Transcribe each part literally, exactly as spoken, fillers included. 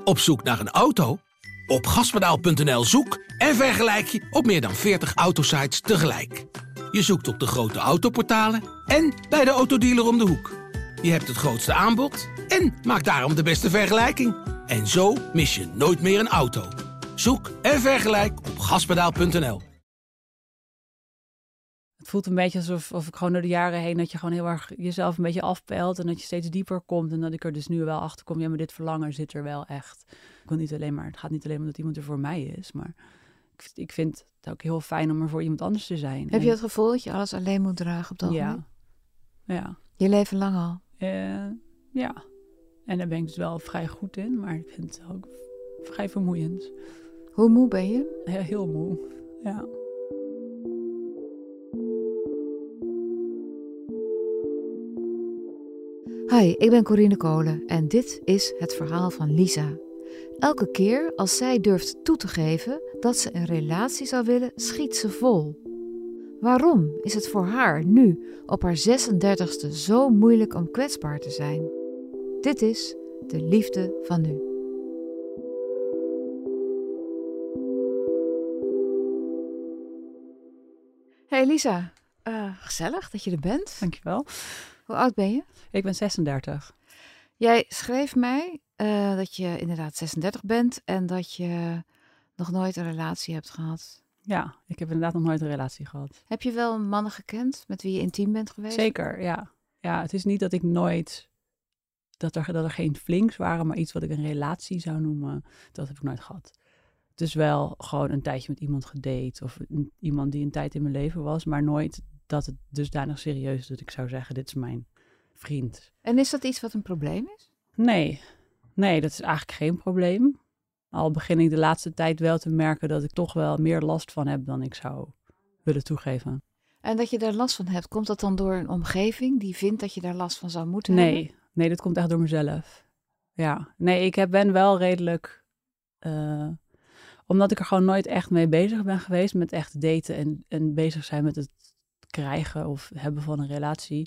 Op zoek naar een auto? Op gaspedaal punt n l zoek en vergelijk je op meer dan veertig autosites tegelijk. Je zoekt op de grote autoportalen en bij de autodealer om de hoek. Je hebt het grootste aanbod en maakt daarom de beste vergelijking. En zo mis je nooit meer een auto. Zoek en vergelijk op gaspedaal punt n l. Het voelt een beetje alsof of ik gewoon door de jaren heen... dat je gewoon heel erg jezelf een beetje afpelt... en dat je steeds dieper komt. En dat ik er dus nu wel achter kom... ja, maar dit verlangen zit er wel echt. Ik wil niet alleen maar, het gaat niet alleen omdat iemand er voor mij is... maar ik, ik vind het ook heel fijn om er voor iemand anders te zijn. Heb en, je het gevoel dat je alles alleen moet dragen op dat moment? Ja. Ja. Je leven lang al? Uh, ja. En daar ben ik dus wel vrij goed in... maar ik vind het ook vrij vermoeiend. Hoe moe ben je? Heel, heel moe, ja. Hi, ik ben Corine Kolen en dit is het verhaal van Lisa. Elke keer als zij durft toe te geven dat ze een relatie zou willen, schiet ze vol. Waarom is het voor haar nu op haar zesendertigste zo moeilijk om kwetsbaar te zijn? Dit is de liefde van nu. Hey Lisa, uh, gezellig dat je er bent. Dankjewel. Hoe oud ben je? Ik ben zesendertig. Jij schreef mij uh, dat je inderdaad zesendertig bent en dat je nog nooit een relatie hebt gehad. Ja, ik heb inderdaad nog nooit een relatie gehad. Heb je wel mannen gekend met wie je intiem bent geweest? Zeker, ja. Ja, het is niet dat ik nooit, dat er, dat er geen flinks waren, maar iets wat ik een relatie zou noemen, dat heb ik nooit gehad. Dus wel gewoon een tijdje met iemand gedate of een, iemand die een tijd in mijn leven was, maar nooit dat het dusdanig serieus is dat ik zou zeggen, dit is mijn vriend. En is dat iets wat een probleem is? Nee, nee, dat is eigenlijk geen probleem. Al begin ik de laatste tijd wel te merken dat ik toch wel meer last van heb dan ik zou willen toegeven. En dat je daar last van hebt, komt dat dan door een omgeving die vindt dat je daar last van zou moeten nee, hebben? Nee, dat komt echt door mezelf. Ja, nee, ik heb, ben wel redelijk... Uh, omdat ik er gewoon nooit echt mee bezig ben geweest met echt daten en, en bezig zijn met het krijgen of hebben van een relatie.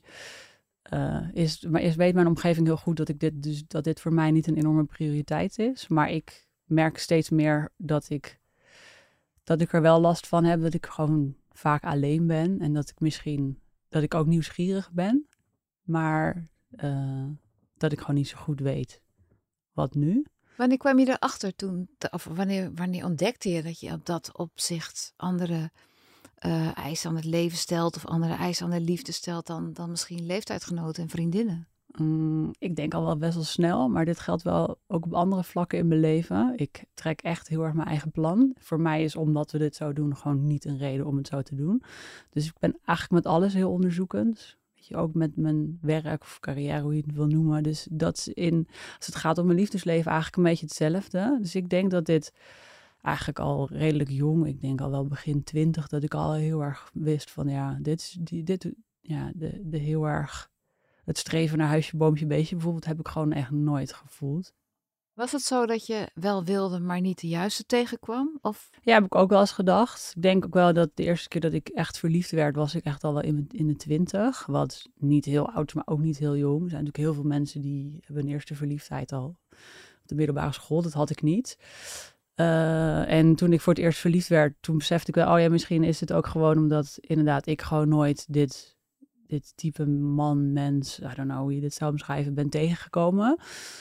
Uh, is, maar eerst weet mijn omgeving heel goed dat, ik dit, dus, dat dit voor mij niet een enorme prioriteit is. Maar ik merk steeds meer dat ik, dat ik er wel last van heb. Dat ik gewoon vaak alleen ben. En dat ik misschien, dat ik ook nieuwsgierig ben. Maar uh, dat ik gewoon niet zo goed weet wat nu. Wanneer kwam je erachter toen, of wanneer, wanneer ontdekte je dat je op dat opzicht andere uh, eisen aan het leven stelt of andere eisen aan de liefde stelt dan, dan misschien leeftijdgenoten en vriendinnen? Mm, ik denk al wel best wel snel, maar dit geldt wel ook op andere vlakken in mijn leven. Ik trek echt heel erg mijn eigen plan. Voor mij is omdat we dit zo doen gewoon niet een reden om het zo te doen. Dus ik ben eigenlijk met alles heel onderzoekend. Ook met mijn werk of carrière, hoe je het wil noemen. Dus dat is in, als het gaat om mijn liefdesleven, eigenlijk een beetje hetzelfde. Dus ik denk dat dit eigenlijk al redelijk jong, ik denk al wel begin twintig, dat ik al heel erg wist van ja, dit is die, dit, ja, de, de heel erg, het streven naar huisje, boompje, beestje bijvoorbeeld, heb ik gewoon echt nooit gevoeld. Was het zo dat je wel wilde, maar niet de juiste tegenkwam? Of? Ja, heb ik ook wel eens gedacht. Ik denk ook wel dat de eerste keer dat ik echt verliefd werd, was ik echt al wel in, in de twintig. Wat niet heel oud is, maar ook niet heel jong. Er zijn natuurlijk heel veel mensen die hebben een eerste verliefdheid al op de middelbare school. Dat had ik niet. Uh, en toen ik voor het eerst verliefd werd, toen besefte ik wel, oh ja, misschien is het ook gewoon omdat inderdaad ik gewoon nooit dit, dit type man, mens, I don't know hoe je dit zou omschrijven, ben tegengekomen.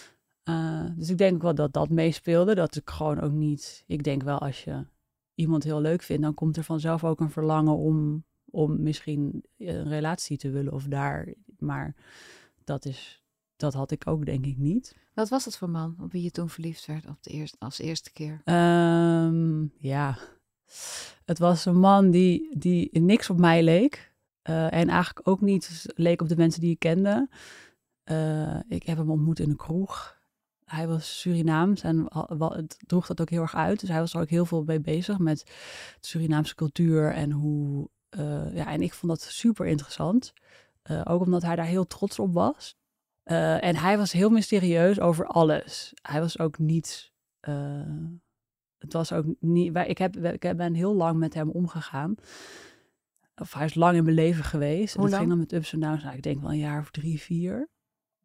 Uh, dus ik denk wel dat dat meespeelde. Dat ik gewoon ook niet... Ik denk wel als je iemand heel leuk vindt, dan komt er vanzelf ook een verlangen om, om misschien een relatie te willen of daar. Maar dat is, dat had ik ook denk ik niet. Wat was dat voor man op wie je toen verliefd werd op de eerste, als eerste keer? Um, ja, het was een man die, die niks op mij leek. Uh, en eigenlijk ook niet leek op de mensen die ik kende. Uh, ik heb hem ontmoet in een kroeg. Hij was Surinaams en het droeg dat ook heel erg uit. Dus hij was er ook heel veel mee bezig met de Surinaamse cultuur en hoe... Uh, ja, en ik vond dat super interessant. Uh, ook omdat hij daar heel trots op was. Uh, en hij was heel mysterieus over alles. Hij was ook niet... Uh, het was ook niet... Ik, heb, ik ben heel lang met hem omgegaan. Of hij is lang in mijn leven geweest. Hoe en dat lang? ging dan met ups en downs. Nou, ik denk wel een jaar of drie, vier.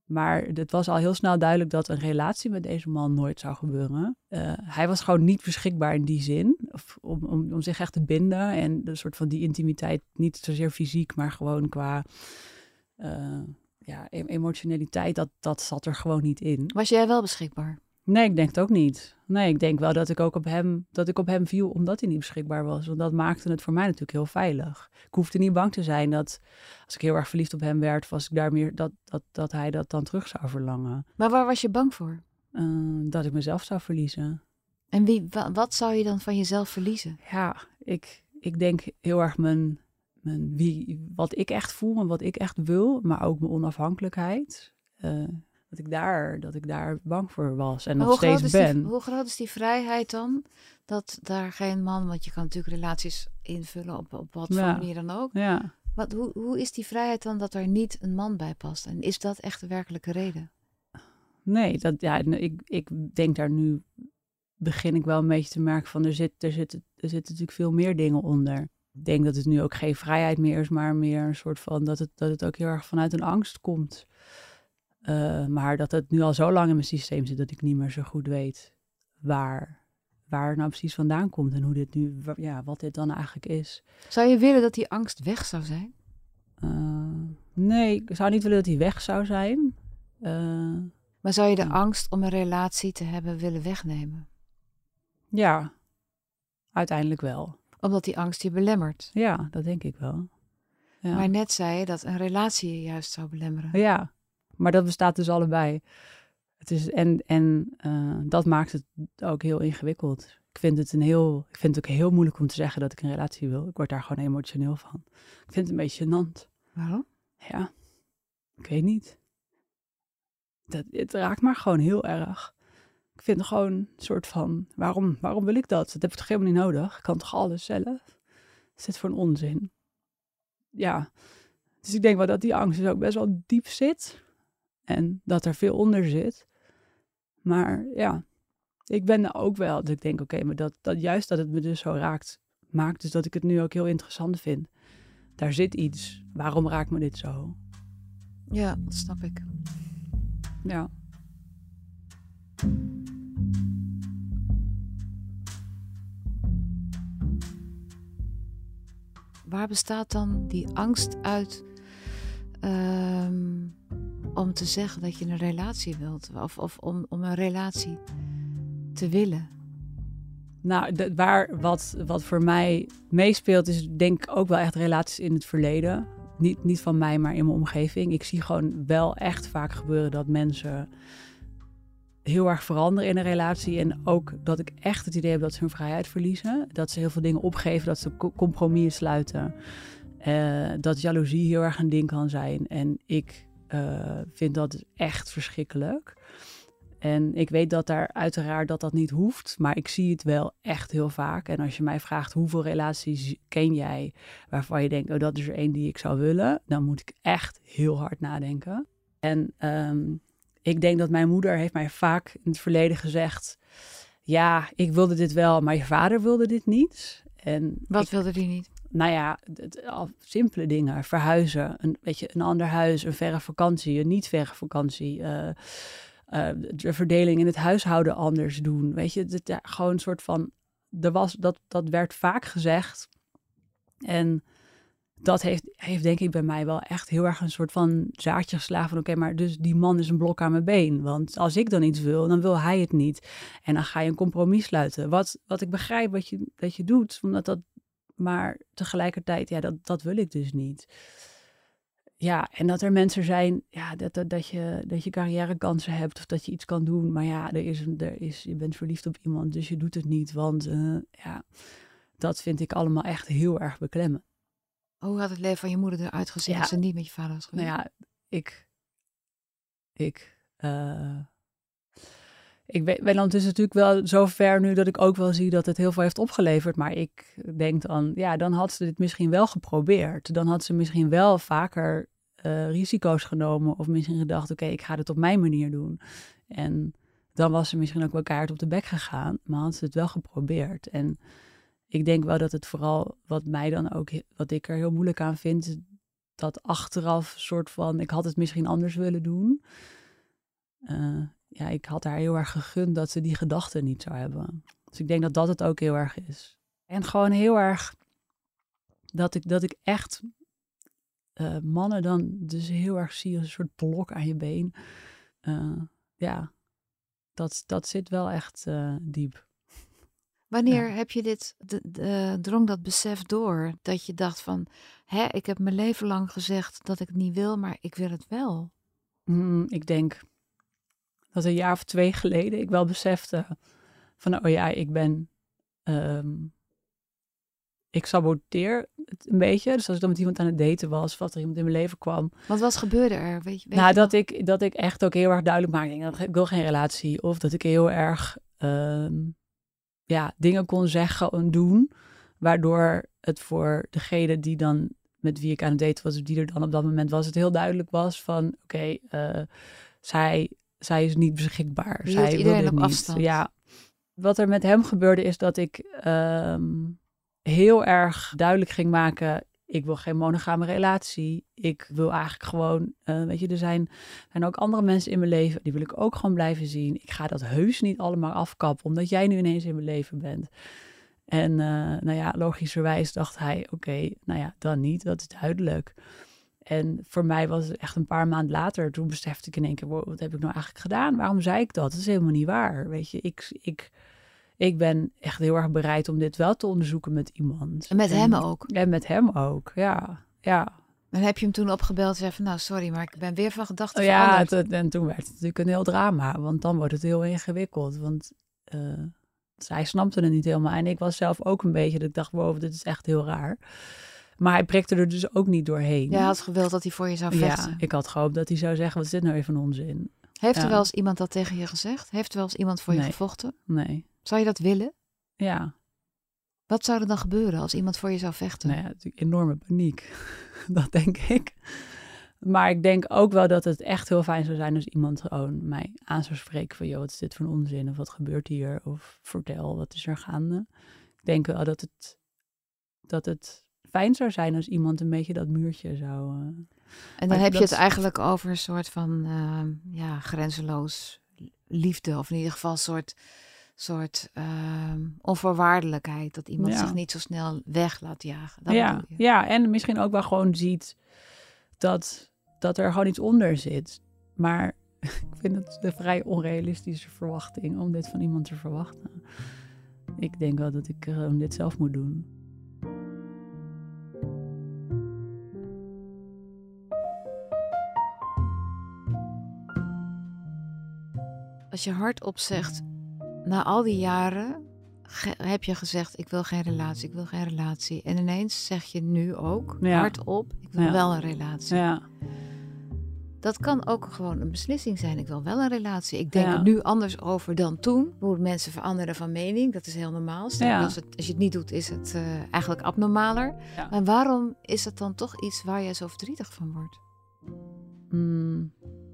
Maar het was al heel snel duidelijk dat een relatie met deze man nooit zou gebeuren. Uh, hij was gewoon niet beschikbaar in die zin. Of om, om, om zich echt te binden. En een soort van die intimiteit, niet zozeer fysiek, maar gewoon qua uh, ja, emotionaliteit. Dat, dat zat er gewoon niet in. Was jij wel beschikbaar? Nee, ik denk het ook niet. Nee, ik denk wel dat ik ook op hem, dat ik op hem viel omdat hij niet beschikbaar was. Want dat maakte het voor mij natuurlijk heel veilig. Ik hoefde niet bang te zijn dat als ik heel erg verliefd op hem werd, was ik daar meer dat, dat, dat hij dat dan terug zou verlangen. Maar waar was je bang voor? Uh, dat ik mezelf zou verliezen. En wie, wa, wat zou je dan van jezelf verliezen? Ja, ik, ik denk heel erg mijn, mijn wie, wat ik echt voel en wat ik echt wil, maar ook mijn onafhankelijkheid. Uh, Dat ik, daar, dat ik daar bang voor was en nog steeds ben. Die, hoe groot is die vrijheid dan? Dat daar geen man, want je kan natuurlijk relaties invullen op, op wat voor ja. manier dan ook. Ja. Wat, hoe, hoe is die vrijheid dan dat er niet een man bij past? En is dat echt de werkelijke reden? Nee, dat, ja, ik, ik denk daar nu, begin ik wel een beetje te merken van, er, zit, er, zit, er zitten natuurlijk veel meer dingen onder. Ik denk dat het nu ook geen vrijheid meer is, maar meer een soort van, dat het, dat het ook heel erg vanuit een angst komt. Uh, maar dat het nu al zo lang in mijn systeem zit dat ik niet meer zo goed weet waar, waar het nou precies vandaan komt en hoe dit nu, ja, wat dit dan eigenlijk is. Zou je willen dat die angst weg zou zijn? Uh, nee, ik zou niet willen dat die weg zou zijn. Uh, maar zou je de angst om een relatie te hebben willen wegnemen? Ja, uiteindelijk wel. Omdat die angst je belemmert? Ja, dat denk ik wel. Ja. Maar net zei je dat een relatie je juist zou belemmeren. Ja. Maar dat bestaat dus allebei. Het is, en en uh, dat maakt het ook heel ingewikkeld. Ik vind, het een heel, ik vind het ook heel moeilijk om te zeggen dat ik een relatie wil. Ik word daar gewoon emotioneel van. Ik vind het een beetje gênant. Waarom? Ja, ik weet niet. Dat, het raakt me gewoon heel erg. Ik vind het gewoon een soort van, waarom, waarom wil ik dat? Dat heb ik toch helemaal niet nodig? Ik kan toch alles zelf? Wat is dit voor een onzin? Ja, dus ik denk wel dat die angst dus ook best wel diep zit. En dat er veel onder zit. Maar ja, ik ben er ook wel. Dat ik denk, oké, okay, maar dat, dat juist dat het me dus zo raakt, maakt dus dat ik het nu ook heel interessant vind. Daar zit iets. Waarom raakt me dit zo? Ja, dat snap ik. Ja. Waar bestaat dan die angst uit um, om te zeggen dat je een relatie wilt? Of, of om, om een relatie te willen? Nou, de, waar wat, wat voor mij meespeelt is denk ik ook wel echt relaties in het verleden. Niet, niet van mij, maar in mijn omgeving. Ik zie gewoon wel echt vaak gebeuren dat mensen heel erg veranderen in een relatie. En ook dat ik echt het idee heb dat ze hun vrijheid verliezen. Dat ze heel veel dingen opgeven, dat ze compromissen sluiten. Uh, dat jaloezie heel erg een ding kan zijn. En ik uh, vind dat echt verschrikkelijk. En ik weet dat daar uiteraard dat dat niet hoeft, maar ik zie het wel echt heel vaak. En als je mij vraagt hoeveel relaties ken jij waarvan je denkt, oh dat is er één die ik zou willen, dan moet ik echt heel hard nadenken. En um, ik denk dat mijn moeder heeft mij vaak in het verleden gezegd, ja, ik wilde dit wel, maar je vader wilde dit niet. En Wat ik, wilde die niet? Nou ja, het, al simpele dingen, verhuizen, een, weet je, een ander huis, een verre vakantie, een niet verre vakantie. Uh, Uh, de verdeling in het huishouden anders doen. Weet je, het, ja, gewoon een soort van, er was, dat, dat werd vaak gezegd. En dat heeft, heeft denk ik bij mij wel echt heel erg een soort van zaadje geslagen van oké, okay, maar dus die man is een blok aan mijn been. Want als ik dan iets wil, dan wil hij het niet. En dan ga je een compromis sluiten. Wat, wat ik begrijp wat je, dat je doet, omdat dat, maar tegelijkertijd, ja, dat, dat wil ik dus niet. Ja, en dat er mensen zijn, ja, dat, dat, dat, je, dat je carrièrekansen hebt of dat je iets kan doen. Maar ja, er is, er is, je bent verliefd op iemand, dus je doet het niet. Want uh, ja, dat vind ik allemaal echt heel erg beklemmend. Hoe had het leven van je moeder eruit gezien ja. als ze niet met je vader was geweest? Nou ja, ik... Ik... Uh, ik ben, ben dan dus natuurlijk wel zo ver nu dat ik ook wel zie dat het heel veel heeft opgeleverd. Maar ik denk dan, ja, dan had ze dit misschien wel geprobeerd. Dan had ze misschien wel vaker uh, risico's genomen. Of misschien gedacht, oké, okay, ik ga het op mijn manier doen. En dan was ze misschien ook wel keihard op de bek gegaan. Maar had ze het wel geprobeerd. En ik denk wel dat het vooral, wat mij dan ook, wat ik er heel moeilijk aan vind, dat achteraf soort van, ik had het misschien anders willen doen. uh, ja, ik had haar heel erg gegund dat ze die gedachten niet zou hebben. Dus ik denk dat dat het ook heel erg is. En gewoon heel erg dat ik, dat ik echt uh, mannen dan dus heel erg zie als een soort blok aan je been. Uh, ja, dat, dat zit wel echt uh, diep. Wanneer Ja. heb je dit, de, de, drong dat besef door? Dat je dacht van, hè, ik heb mijn leven lang gezegd dat ik het niet wil, maar ik wil het wel. Mm, ik denk dat een jaar of twee geleden ik wel besefte van, oh ja, ik ben, um, ik saboteer het een beetje. Dus als ik dan met iemand aan het daten was, of als er iemand in mijn leven kwam. Want wat gebeurde er? Weet je, weet nou, je dat ik, dat ik echt ook heel erg duidelijk maakte, ik wil geen relatie. Of dat ik heel erg, um, ja, dingen kon zeggen en doen, waardoor het voor degene die dan, met wie ik aan het daten was, of die er dan op dat moment was, het heel duidelijk was van, oké, okay, uh, zij, zij is niet beschikbaar. Je zij hield iedereen wil op niet. afstand. Ja. Wat er met hem gebeurde is dat ik um, heel erg duidelijk ging maken, ik wil geen monogame relatie. Ik wil eigenlijk gewoon, uh, weet je, er zijn, zijn ook andere mensen in mijn leven, die wil ik ook gewoon blijven zien. Ik ga dat heus niet allemaal afkappen, omdat jij nu ineens in mijn leven bent. En uh, nou ja, logischerwijs dacht hij, oké, okay, nou ja, dan niet, dat is duidelijk. En voor mij was het echt een paar maanden later, toen besefte ik in één keer, wow, wat heb ik nou eigenlijk gedaan? Waarom zei ik dat? Dat is helemaal niet waar, weet je. Ik, ik, ik ben echt heel erg bereid om dit wel te onderzoeken met iemand. En met en, hem ook? En met hem ook, ja, ja. En heb je hem toen opgebeld en zei van, nou sorry, maar ik ben weer van gedachten oh, ja, veranderd. het, en toen werd het natuurlijk een heel drama, want dan wordt het heel ingewikkeld. Want uh, zij snapte het niet helemaal. En ik was zelf ook een beetje, dat ik dacht, wow, dit is echt heel raar. Maar hij prikte er dus ook niet doorheen. Jij had gewild dat hij voor je zou vechten. Ja, ik had gehoopt dat hij zou zeggen, wat is dit nou even een onzin? Heeft ja. er wel eens iemand dat tegen je gezegd? Heeft er wel eens iemand voor nee. je gevochten? Nee. Zou je dat willen? Ja. Wat zou er dan gebeuren als iemand voor je zou vechten? Nou ja, natuurlijk enorme paniek. Dat denk ik. Maar ik denk ook wel dat het echt heel fijn zou zijn als iemand gewoon mij aan zou spreken van, joh, wat is dit voor een onzin? Of wat gebeurt hier? Of vertel, wat is er gaande? Ik denk wel dat het, dat het fijn zou zijn als iemand een beetje dat muurtje zou... Uh, en dan heb je het eigenlijk over een soort van uh, ja, grenzeloos liefde. Of in ieder geval een soort, soort uh, onvoorwaardelijkheid. Dat iemand ja. zich niet zo snel weg laat jagen. Dat ja, ja, en misschien ook wel gewoon ziet dat, dat er gewoon iets onder zit. Maar ik vind het een vrij onrealistische verwachting om dit van iemand te verwachten. Ik denk wel dat ik uh, dit zelf moet doen. Als je hardop zegt, na al die jaren ge- heb je gezegd, ik wil geen relatie, ik wil geen relatie. En ineens zeg je nu ook, ja. hardop, ik wil ja. wel een relatie. Ja. Dat kan ook gewoon een beslissing zijn, ik wil wel een relatie. Ik denk ja. er nu anders over dan toen. Hoe mensen veranderen van mening, dat is heel normaal. Ja. Als, het, als je het niet doet, is het uh, eigenlijk abnormaler. Ja. Maar waarom is het dan toch iets waar je zo verdrietig van wordt? Hmm.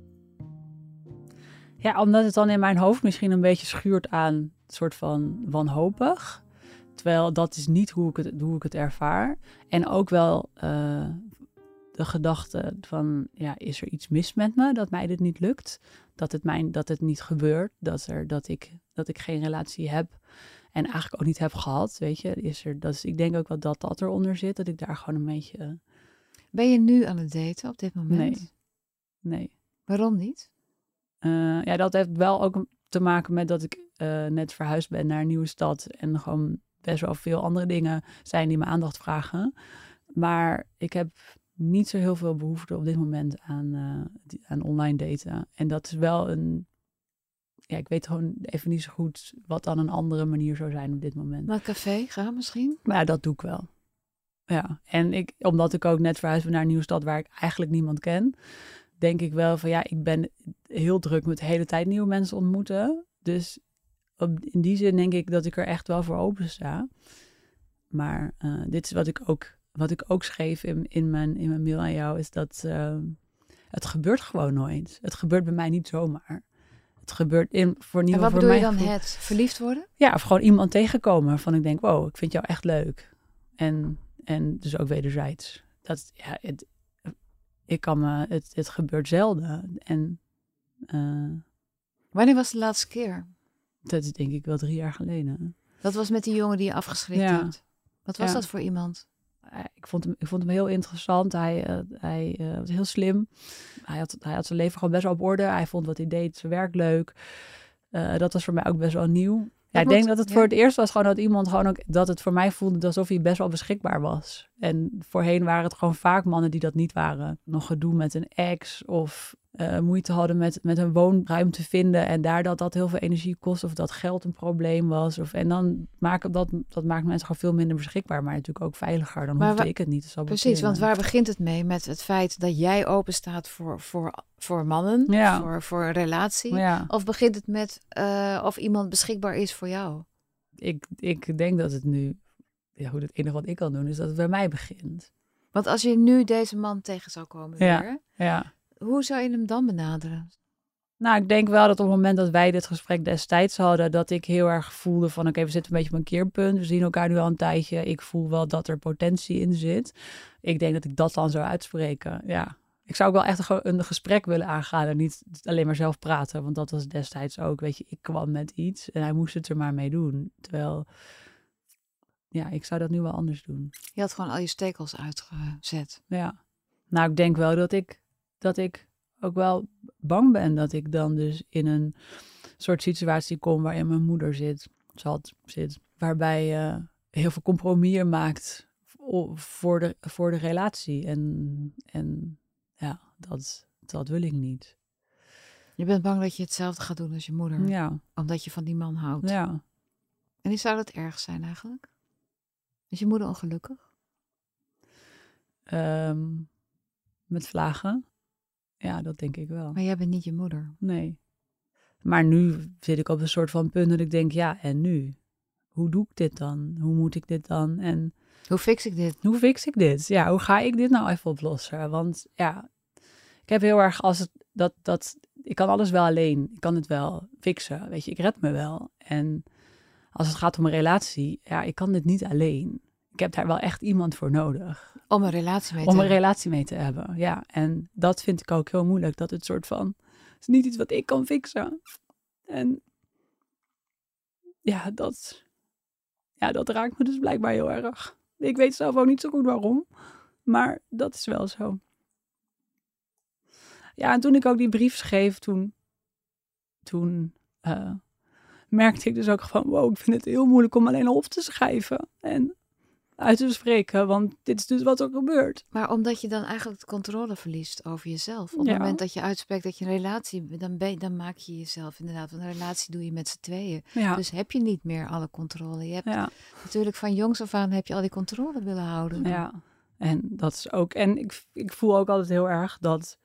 Ja, omdat het dan in mijn hoofd misschien een beetje schuurt aan een soort van wanhopig. Terwijl dat is niet hoe ik het, hoe ik het ervaar. En ook wel uh, de gedachte van, ja, is er iets mis met me dat mij dit niet lukt? Dat het, mijn, dat het niet gebeurt, dat, er, dat, ik, dat ik geen relatie heb en eigenlijk ook niet heb gehad, weet je. Is er, dat is, ik denk ook wel dat dat eronder zit, dat ik daar gewoon een beetje... Ben je nu aan het daten op dit moment? Nee, nee. Waarom niet? Uh, ja, dat heeft wel ook te maken met dat ik uh, net verhuisd ben naar een nieuwe stad. En gewoon best wel veel andere dingen zijn die me aandacht vragen. Maar ik heb niet zo heel veel behoefte op dit moment aan, uh, die, aan online daten. En dat is wel een... Ja, ik weet gewoon even niet zo goed wat dan een andere manier zou zijn op dit moment. Naar een café gaan misschien? Maar ja, dat doe ik wel. Ja, en ik, omdat ik ook net verhuisd ben naar een nieuwe stad waar ik eigenlijk niemand ken... denk ik wel van ja, ik ben heel druk met de hele tijd nieuwe mensen ontmoeten. Dus op, in die zin denk ik dat ik er echt wel voor open sta. Maar uh, dit is wat ik ook, wat ik ook schreef in, in, mijn, in mijn mail aan jou, is dat uh, het gebeurt gewoon nooit. Het gebeurt bij mij niet zomaar. Het gebeurt in voor nieuwe. En wat bedoel je dan gevoel, het? Verliefd worden? Ja, of gewoon iemand tegenkomen waarvan ik denk, wow, ik vind jou echt leuk. En, en dus ook wederzijds. Dat, ja, het, Ik kan me, het, het gebeurt zelden. En uh, Wanneer was de laatste keer? Dat is denk ik wel drie jaar geleden. Dat was met die jongen die je afgeschrikt Ja. hebt. Wat was Ja. dat voor iemand? Ik vond hem, ik vond hem heel interessant. Hij, uh, hij uh, was heel slim. Hij had, hij had zijn leven gewoon best wel op orde. Hij vond wat hij deed, zijn werk leuk. Uh, dat was voor mij ook best wel nieuw. Ja, ik moet, denk dat het ja. voor het eerst was gewoon dat iemand gewoon ook... dat het voor mij voelde alsof hij best wel beschikbaar was. En voorheen waren het gewoon vaak mannen die dat niet waren. Nog gedoe met een ex of uh, moeite hadden met, met een woonruimte vinden... en daar dat dat heel veel energie kost of dat geld een probleem was. Of, en dan maakt dat, dat maakt mensen gewoon veel minder beschikbaar... maar natuurlijk ook veiliger. Dan Maar hoefde wa- ik het niet te saboteren. Precies, want waar begint het mee? Met het feit dat jij open staat voor, voor, voor mannen, Ja. voor, voor een relatie? Ja. Of begint het met uh, of iemand beschikbaar is voor jou? Ik, ik denk dat het nu... Ja, goed, het enige wat ik kan doen is dat het bij mij begint. Want als je nu deze man tegen zou komen Ja. weer... Ja. Hoe zou je hem dan benaderen? Nou, ik denk wel dat op het moment dat wij dit gesprek destijds hadden... dat ik heel erg voelde van... oké, okay, we zitten een beetje op een keerpunt. We zien elkaar nu al een tijdje. Ik voel wel dat er potentie in zit. Ik denk dat ik dat dan zou uitspreken, ja. Ik zou ook wel echt een gesprek willen aangaan... en niet alleen maar zelf praten. Want dat was destijds ook, weet je... ik kwam met iets en hij moest het er maar mee doen. Terwijl... Ja, ik zou dat nu wel anders doen. Je had gewoon al je stekels uitgezet. Ja. Nou, ik denk wel dat ik, dat ik ook wel bang ben dat ik dan dus in een soort situatie kom waarin mijn moeder zit, zat, zit, waarbij je heel veel compromissen maakt voor de, voor de relatie. En, en ja, dat, dat wil ik niet. Je bent bang dat je hetzelfde gaat doen als je moeder. Ja. Omdat je van die man houdt. Ja. En zou dat erg zijn eigenlijk? Is je moeder ongelukkig? Um, met vlagen? Ja, dat denk ik wel. Maar jij bent niet je moeder. Nee. Maar nu zit ik op een soort van punt dat ik denk, ja, en nu? Hoe doe ik dit dan? Hoe moet ik dit dan? En hoe fix ik dit? Hoe fix ik dit? Ja, hoe ga ik dit nou even oplossen? Want ja, ik heb heel erg als het, dat, dat, ik kan alles wel alleen. Ik kan het wel fixen, weet je, ik red me wel. En als het gaat om een relatie, ja, ik kan dit niet alleen. Ik heb daar wel echt iemand voor nodig. Om een relatie mee te Om een hebben. relatie mee te hebben, ja. En dat vind ik ook heel moeilijk. Dat het soort van, het is niet iets wat ik kan fixen. En ja, dat, ja, dat raakt me dus blijkbaar heel erg. Ik weet zelf ook niet zo goed waarom. Maar dat is wel zo. Ja, en toen ik ook die brief schreef, toen, toen uh, merkte ik dus ook gewoon, wow, ik vind het heel moeilijk om alleen op te schrijven. En uit te spreken, want dit is dus wat er gebeurt. Maar omdat je dan eigenlijk de controle verliest over jezelf. Op het Ja. moment dat je uitspreekt dat je een relatie... Dan, ben, dan maak je jezelf inderdaad... Want een relatie doe je met z'n tweeën. Ja. Dus heb je niet meer alle controle. Je hebt Ja. natuurlijk van jongs af aan heb je al die controle willen houden. Ja, en dat is ook... En ik, ik voel ook altijd heel erg dat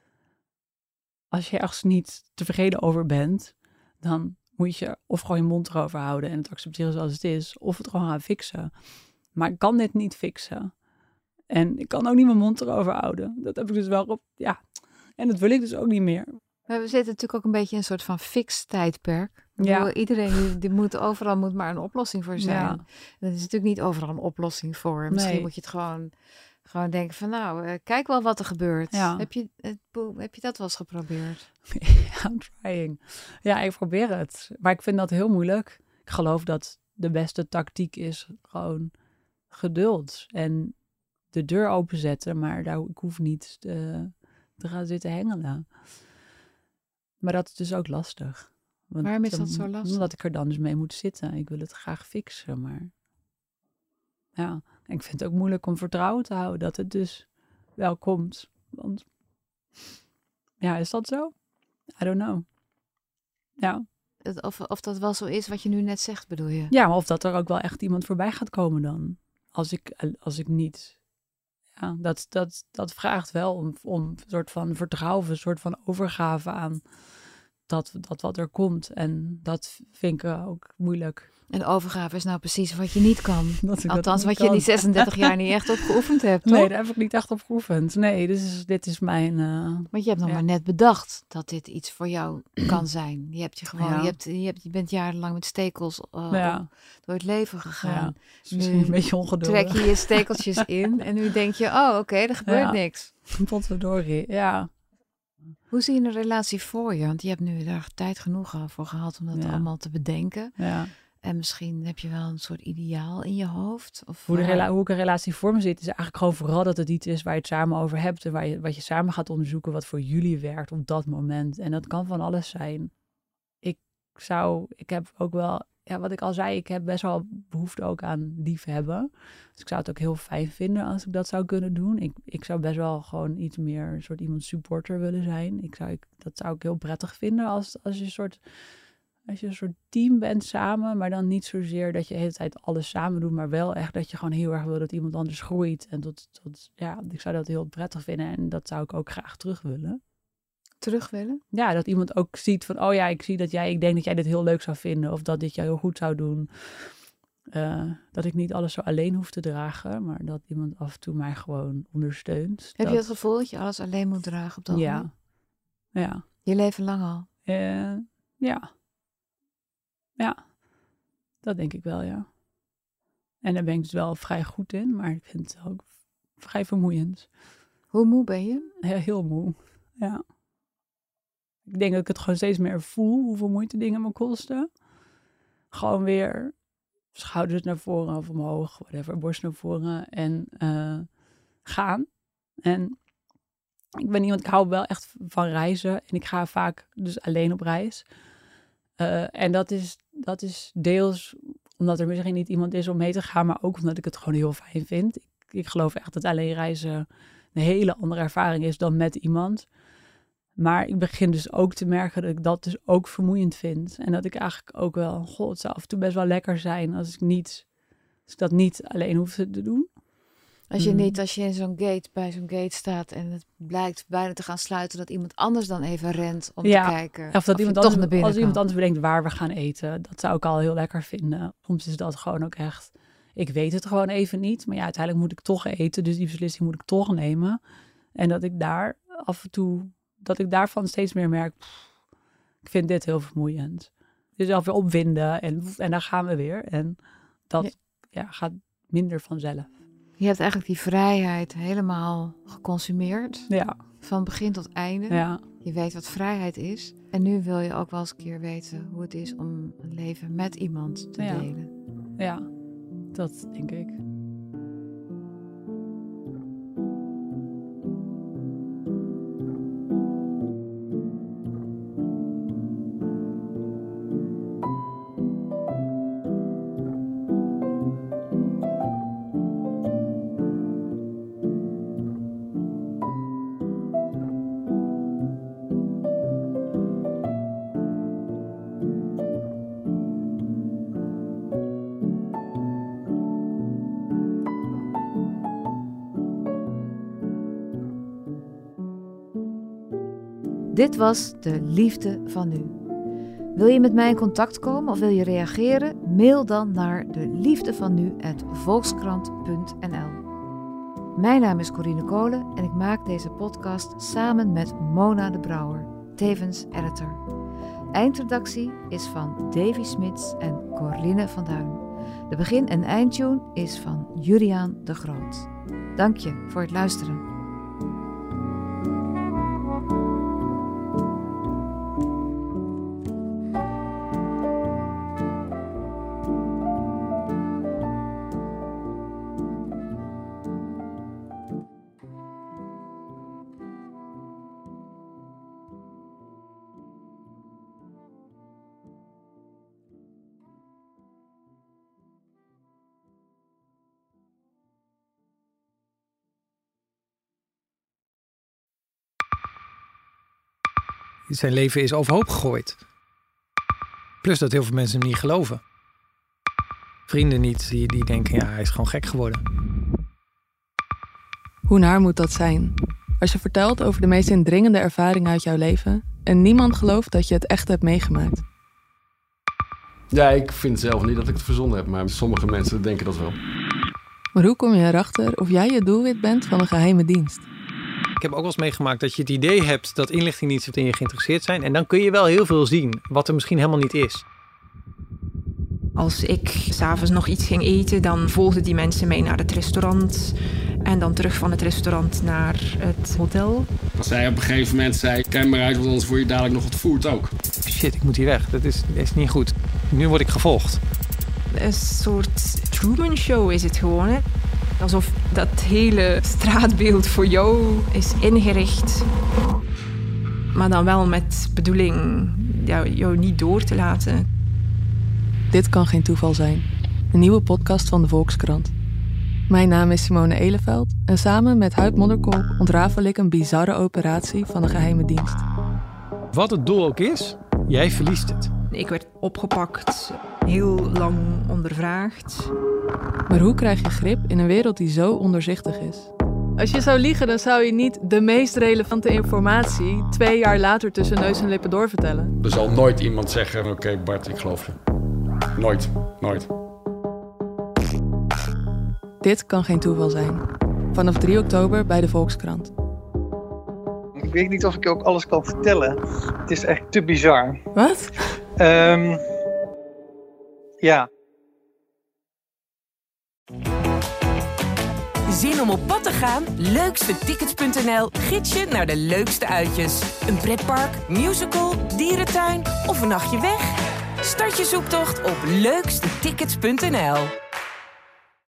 als je ergens niet tevreden over bent, dan moet je of gewoon je mond erover houden en het accepteren zoals het is, of het gewoon gaan fixen. Maar ik kan dit niet fixen. En ik kan ook niet mijn mond erover houden. Dat heb ik dus wel op, ja. En dat wil ik dus ook niet meer. Maar we zitten natuurlijk ook een beetje in een soort van fix tijdperk. Ja. Bedoel, iedereen die, die moet overal moet maar een oplossing voor zijn. Ja. Er is natuurlijk niet overal een oplossing voor. Misschien Nee. moet je het gewoon, gewoon denken van nou, uh, kijk wel wat er gebeurt. Ja. Heb je, het, heb je dat wel eens geprobeerd? Ja, I'm trying. Ja, ik probeer het. Maar ik vind dat heel moeilijk. Ik geloof dat de beste tactiek is gewoon geduld. En de deur openzetten, maar daar, ik hoef niet te, te gaan zitten hengelen. Maar dat is dus ook lastig. Want Waarom is dan- dat zo lastig? Omdat ik er dan dus mee moet zitten. Ik wil het graag fixen, maar ja. En ik vind het ook moeilijk om vertrouwen te houden dat het dus wel komt. Want ja, is dat zo? I don't know. Ja. Het- Of, of dat wel zo is wat je nu net zegt, bedoel je? Ja, maar of dat er ook wel echt iemand voorbij gaat komen dan. Als ik, als ik niet... Ja, dat, dat, dat vraagt wel om, om een soort van vertrouwen, een soort van overgave aan dat, dat wat er komt. En dat vind ik ook moeilijk. En overgave is nou precies wat je niet kan. Dat ik dat Althans, niet wat je in kan. die zesendertig jaar niet echt op geoefend hebt, toch? Nee, daar heb ik niet echt op geoefend. Nee, dus is, dit is mijn... uh, Want je hebt nog Ja. maar net bedacht dat dit iets voor jou kan zijn. Je hebt je gewoon, Ja. je, hebt, je, hebt, je bent jarenlang met stekels uh, ja, door het leven gegaan. ja, is misschien Nu een beetje ongeduldig. Trek je je stekeltjes in en nu denk je, oh oké, er gebeurt Ja. niks. Potverdorie, ja. Hoe zie je een relatie voor je? Want je hebt nu daar tijd genoeg voor gehad om dat ja. allemaal te bedenken. Ja. En misschien heb je wel een soort ideaal in je hoofd. Of hoe, de rela- hoe ik een relatie voor me zit, is eigenlijk gewoon vooral dat het iets is waar je het samen over hebt. En waar je, wat je samen gaat onderzoeken wat voor jullie werkt op dat moment. En dat kan van alles zijn. Ik zou, ik heb ook wel, ja, wat ik al zei, ik heb best wel behoefte ook aan liefhebben. Dus ik zou het ook heel fijn vinden als ik dat zou kunnen doen. Ik, ik zou best wel gewoon iets meer een soort iemand supporter willen zijn. Ik zou, ik, dat zou ik heel prettig vinden als, als je een soort... Als je een soort team bent samen, maar dan niet zozeer dat je de hele tijd alles samen doet, maar wel echt dat je gewoon heel erg wil dat iemand anders groeit. En tot, tot, ja, ik zou dat heel prettig vinden en dat zou ik ook graag terug willen. Terug willen? Ja, dat iemand ook ziet van, oh ja, ik zie dat jij, ik denk dat jij dit heel leuk zou vinden of dat dit jou heel goed zou doen. Uh, dat ik niet alles zo alleen hoef te dragen, maar dat iemand af en toe mij gewoon ondersteunt. Heb dat... je het gevoel dat je alles alleen moet dragen op dat ja. moment? Ja. Je leven lang al? Uh, ja. Ja, dat denk ik wel, ja. En daar ben ik dus wel vrij goed in, maar ik vind het ook vrij vermoeiend. Hoe moe ben je? Ja, heel moe, ja. Ik denk dat ik het gewoon steeds meer voel, hoeveel moeite dingen me kosten. Gewoon weer schouders naar voren of omhoog, whatever, borst naar voren en uh, gaan. En ik ben iemand, ik hou wel echt van reizen en ik ga vaak dus alleen op reis. Uh, en dat is, dat is deels omdat er misschien niet iemand is om mee te gaan, maar ook omdat ik het gewoon heel fijn vind. Ik, ik geloof echt dat alleen reizen een hele andere ervaring is dan met iemand. Maar ik begin dus ook te merken dat ik dat dus ook vermoeiend vind. En dat ik eigenlijk ook wel, goh, het zou af en toe best wel lekker zijn als ik, niet, als ik dat niet alleen hoef te doen. Als je niet, als je in zo'n gate, bij zo'n gate staat en het blijkt bijna te gaan sluiten, dat iemand anders dan even rent om ja, te kijken. Of dat of iemand toch anders, naar binnen als kan. iemand anders bedenkt waar we gaan eten, dat zou ik al heel lekker vinden. Soms is dat gewoon ook echt, ik weet het gewoon even niet. Maar ja, uiteindelijk moet ik toch eten, dus die beslissing moet ik toch nemen. En dat ik daar af en toe, dat ik daarvan steeds meer merk, pff, ik vind dit heel vermoeiend. Dus alweer opwinden en, en daar gaan we weer. En dat ja. Ja, gaat minder vanzelf. Je hebt eigenlijk die vrijheid helemaal geconsumeerd. Ja. Van begin tot einde. Ja. Je weet wat vrijheid is. En nu wil je ook wel eens een keer weten hoe het is om een leven met iemand te ja. delen. Ja, dat denk ik. Dit was De Liefde van Nu. Wil je met mij in contact komen of wil je reageren? Mail dan naar de liefde van nu apenstaartje volkskrant punt n l. Mijn naam is Corine Kolen en ik maak deze podcast samen met Mona de Brouwer, tevens editor. Eindredactie is van Davy Smits en Corinne van Duin. De begin- en eindtune is van Juliaan de Groot. Dank je voor het luisteren. Zijn leven is overhoop gegooid. Plus dat heel veel mensen hem niet geloven. Vrienden niet, die, die denken, ja, hij is gewoon gek geworden. Hoe naar moet dat zijn? Als je vertelt over de meest indringende ervaringen uit jouw leven en niemand gelooft dat je het echt hebt meegemaakt. Ja, ik vind zelf niet dat ik het verzonnen heb, maar sommige mensen denken dat wel. Maar hoe kom je erachter of jij het doelwit bent van een geheime dienst? Ik heb ook wel eens meegemaakt dat je het idee hebt dat inlichtingendiensten in je geïnteresseerd zijn. En dan kun je wel heel veel zien, wat er misschien helemaal niet is. Als ik 's avonds nog iets ging eten, dan volgden die mensen mee naar het restaurant. En dan terug van het restaurant naar het hotel. Als zij op een gegeven moment zei, kijk maar uit, want anders word je dadelijk nog ontvoerd ook. Shit, ik moet hier weg. Dat is, dat is niet goed. Nu word ik gevolgd. Een soort Truman Show is het gewoon. Hè? Alsof dat hele straatbeeld voor jou is ingericht. Maar dan wel met bedoeling ja, jou niet door te laten. Dit kan geen toeval zijn. Een nieuwe podcast van de Volkskrant. Mijn naam is Simone Eleveld en samen met Huib Modderkolk ontrafel ik een bizarre operatie van de geheime dienst. Wat het doel ook is, jij verliest het. Ik werd opgepakt, heel lang ondervraagd. Maar hoe krijg je grip in een wereld die zo onderzichtig is? Als je zou liegen, dan zou je niet de meest relevante informatie twee jaar later tussen neus en lippen doorvertellen. Er zal nooit iemand zeggen, oké okay, Bart, ik geloof je. Nooit, nooit. Dit kan geen toeval zijn. Vanaf drie oktober bij de Volkskrant. Ik weet niet of ik ook alles kan vertellen. Het is echt te bizar. Wat? Um, ja. Zin om op pad te gaan? leukste tickets punt n l gids je naar de leukste uitjes. Een pretpark, musical, dierentuin of een nachtje weg? Start je zoektocht op leukste tickets punt n l.